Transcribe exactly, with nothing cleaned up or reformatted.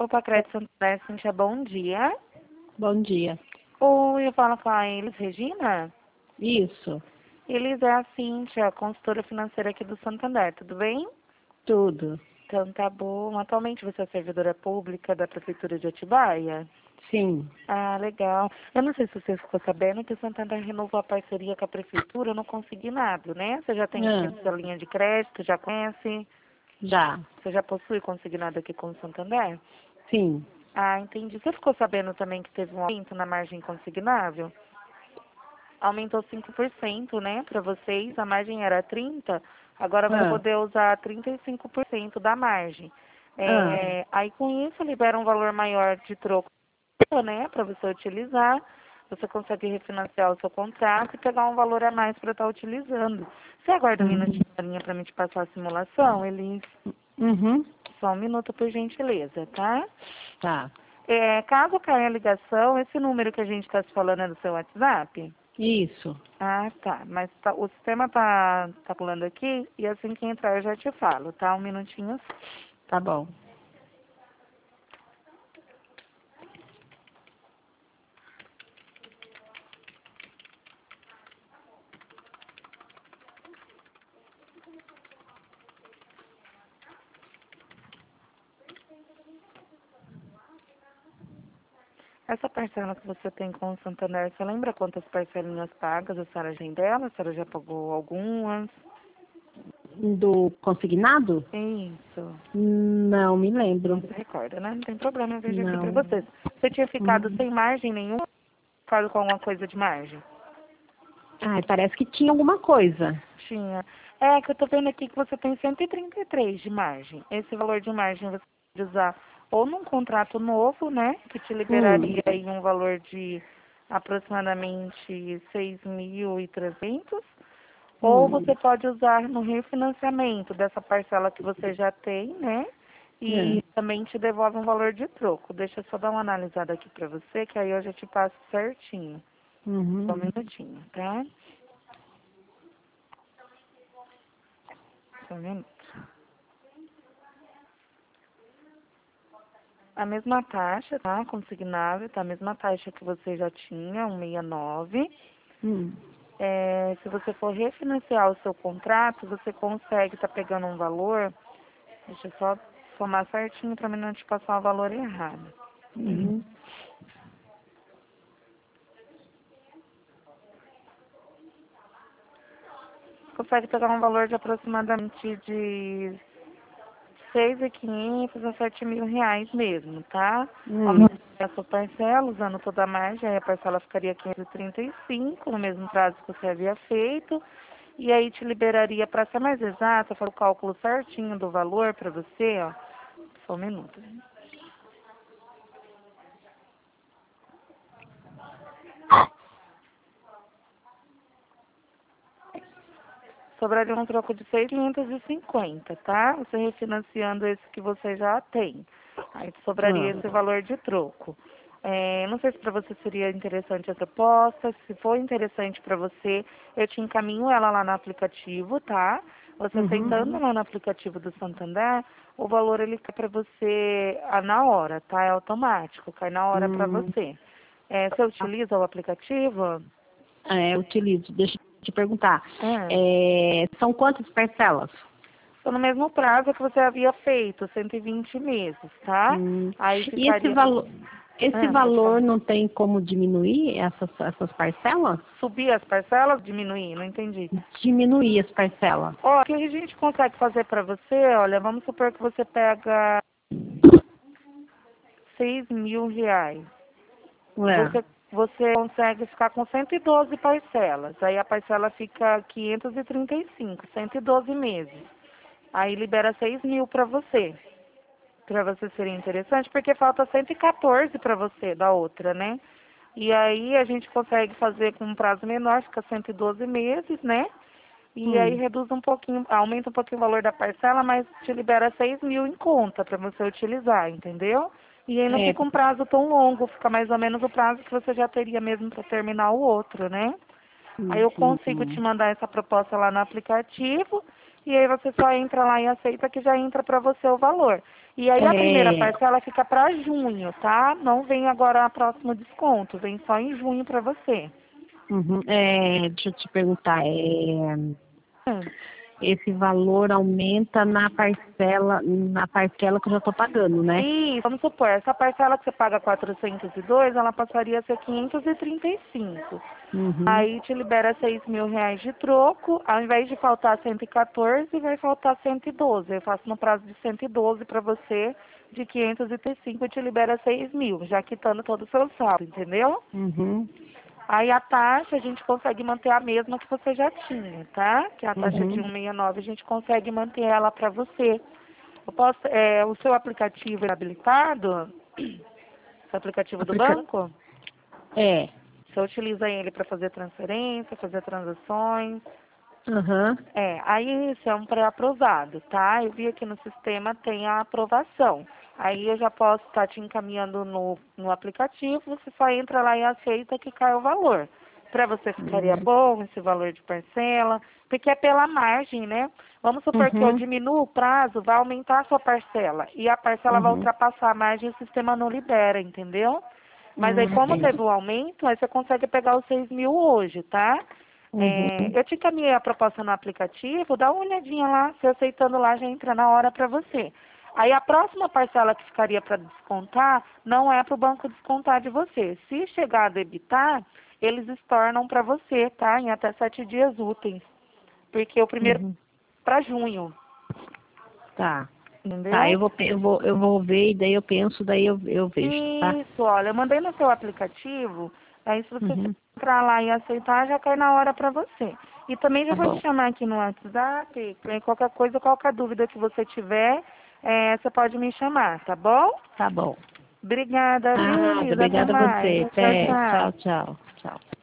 Opa, Crédito Santander, Cíntia, bom dia. Bom dia. Oi, eu falo com a Elis Regina. Isso, Elis é a Cíntia, consultora financeira aqui do Santander, tudo bem? tudo. Então tá bom. Atualmente você é servidora pública da Prefeitura de Atibaia? Sim. Ah, legal. Eu não sei se você ficou sabendo que o Santander renovou a parceria com a Prefeitura no Consignado, né? Você já tem Ah, sua linha de crédito, já conhece? já. Você já possui Consignado aqui com o Santander? Sim. Ah, entendi. Você ficou sabendo também que teve um aumento na margem consignável? Aumentou cinco por cento, né, para vocês. A margem era trinta por cento, agora vai Ah, poder usar trinta e cinco por cento da margem. ah. É, aí com isso libera um valor maior de troco, né, para você utilizar. Você consegue refinanciar o seu contrato e pegar um valor a mais para estar utilizando. Você aguarda um Uhum. minutinho na linha para mim te passar a simulação? Eles, Uhum. só um minuto, por gentileza, tá? Tá. É, caso caia a ligação, esse número que a gente está se falando é do seu WhatsApp? Isso. Ah, tá. Mas tá- o sistema tá, tá pulando aqui e assim que entrar eu já te falo, tá? Um minutinho. Tá bom. Essa parcela que você tem com o Santander, você lembra quantas parcelinhas pagas a senhora tem dela? A senhora já pagou algumas? Do consignado? Isso. Não me Não lembro. se recorda, né? Não tem problema, eu vejo aqui pra Não. vocês. Você tinha ficado Uhum. sem margem nenhuma? Ficado com alguma coisa de margem? Ah, parece que tinha alguma coisa. Tinha. É que eu tô vendo aqui que você tem cento e trinta e três de margem. Esse valor de margem você pode usar ou num contrato novo, né, que te Hum. liberaria aí um valor de aproximadamente seis mil e trezentos, ou Hum. você pode usar no refinanciamento dessa parcela que você já tem, né, É. e também te devolve um valor de troco. Deixa eu só dar uma analisada aqui pra você, que aí eu já te passo certinho. Só Uhum. um minutinho, tá? Só um minuto. A mesma taxa, tá? Consignável, tá? A mesma taxa que você já tinha, cento e sessenta e nove. Hum. É, se você for refinanciar o seu contrato, você consegue estar pegando um valor. Deixa eu só somar certinho para mim não te passar o valor errado. Uhum. Consegue pegar um valor de aproximadamente de seis mil e quinhentos a sete mil reais mesmo, tá? Hum. Aumenta a sua parcela, usando toda a margem, aí a parcela ficaria quinhentos e trinta e cinco, no mesmo prazo que você havia feito. E aí te liberaria, para ser mais exata, fazer o cálculo certinho do valor para você, ó. Só um minuto. Sobraria um troco de seiscentos e cinquenta, tá? Você refinanciando esse que você já tem. Aí sobraria Ah. esse valor de troco. É, não sei se para você seria interessante a proposta. Se for interessante para você, eu te encaminho ela lá no aplicativo, tá? Você Uhum. aceitando lá no aplicativo do Santander, o valor ele cai para você ah, na hora, tá? É automático, cai na hora para Hum. você. É, você utiliza o aplicativo? É, eu utilizo. Deixa eu te perguntar. Ah. É, são quantas parcelas? Estou no mesmo prazo que você havia feito, cento e vinte meses, tá? Hum. Aí E esse ficaria... valor, esse Ah, pode valor falar. não tem como diminuir essas, essas parcelas? Subir as parcelas, diminuir, não entendi. Diminuir as parcelas. Ó, o que a gente consegue fazer para você, olha, vamos supor que você pega seis mil reais. É. Você, você consegue ficar com cento e doze parcelas. Aí a parcela fica quinhentos e trinta e cinco, cento e doze meses. Aí libera seis mil para você. Para você seria interessante, porque falta cento e quatorze para você da outra, né? E aí a gente consegue fazer com um prazo menor, fica cento e doze meses, né? E aí Hum. reduz um pouquinho, aumenta um pouquinho o valor da parcela, mas te libera seis mil em conta para você utilizar, entendeu? E aí não É. fica um prazo tão longo, fica mais ou menos o prazo que você já teria mesmo para terminar o outro, né? Aí eu consigo te Uhum. mandar essa proposta lá no aplicativo e aí você só entra lá e aceita que já entra para você o valor. E aí a É. primeira parcela fica para junho, tá? Não vem agora a próximo desconto, vem só em junho para você. Uhum. É, deixa eu te perguntar, é, Hum. esse valor aumenta na parcela, na parcela que eu já estou pagando, né? E vamos supor, essa parcela que você paga quatrocentos e dois, ela passaria a ser quinhentos e trinta e cinco. Uhum. Aí te libera seis mil reais de troco, ao invés de faltar cento e quatorze, vai faltar cento e doze. Eu faço no prazo de cento e doze para você, de quinhentos e trinta e cinco, e te libera seis mil, já quitando todo o seu saldo, entendeu? Uhum. Aí a taxa a gente consegue manter a mesma que você já tinha, tá? Que é a taxa de Uhum. cento e sessenta e nove, a gente consegue manter ela para você. Eu posso, é, o seu aplicativo é habilitado? O aplicativo do Aplica... banco? É. Você utiliza ele para fazer transferência, fazer transações? Uhum. É, aí isso é um pré-aprovado, tá? Eu vi aqui no sistema tem a aprovação. Aí eu já posso estar te encaminhando no, no aplicativo, você só entra lá e aceita que cai o valor. Para você ficaria Uhum. bom esse valor de parcela, porque é pela margem, né? Vamos supor que eu Uhum. diminuo o prazo, vai aumentar a sua parcela. E a parcela vai Uhum. ultrapassar a margem e o sistema não libera, entendeu? Mas aí Uhum. como Entendi. teve o aumento, aí você consegue pegar os seis mil hoje, tá? Uhum. É, eu te encaminhei a proposta no aplicativo, dá uma olhadinha lá, se aceitando lá já entra na hora para você. Aí a próxima parcela que ficaria para descontar não é para o banco descontar de você. Se chegar a debitar, eles estornam para você, tá? Em até sete dias úteis. Porque o primeiro Uhum. para junho, Tá. Tá, eu entendeu? vou, pe- eu vou, eu vou ver e daí eu penso, daí eu, eu vejo, tá? Isso, olha, eu mandei no seu aplicativo, aí se você Uhum. entrar lá e aceitar, já cai na hora para você. E também já Tá vou te bom. chamar aqui no WhatsApp, pra qualquer coisa, qualquer dúvida que você tiver, é, você pode me chamar, tá bom? Tá bom. Obrigada, viu, Nada, Luísa? Até obrigada a mais. você. Tchau, Até. tchau. Tchau, tchau. Tchau.